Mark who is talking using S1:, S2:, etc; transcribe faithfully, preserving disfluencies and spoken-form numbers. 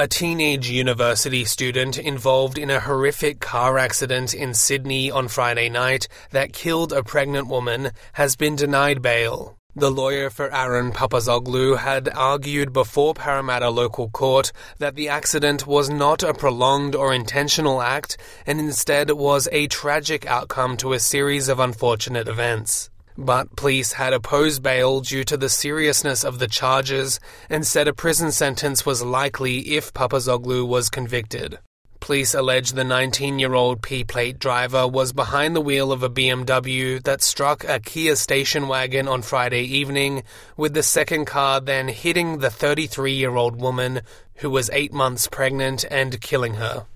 S1: A teenage university student involved in a horrific car accident in Sydney on Friday night that killed a pregnant woman has been denied bail. The lawyer for Aaron Papazoglu had argued before Parramatta Local Court that the accident was not a prolonged or intentional act and instead was a tragic outcome to a series of unfortunate events. But police had opposed bail due to the seriousness of the charges and said a prison sentence was likely if Papazoglu was convicted. Police allege the nineteen-year-old P-plate driver was behind the wheel of a B M W that struck a Kia station wagon on Friday evening, with the second car then hitting the thirty-three-year-old woman who was eight months pregnant and killing her.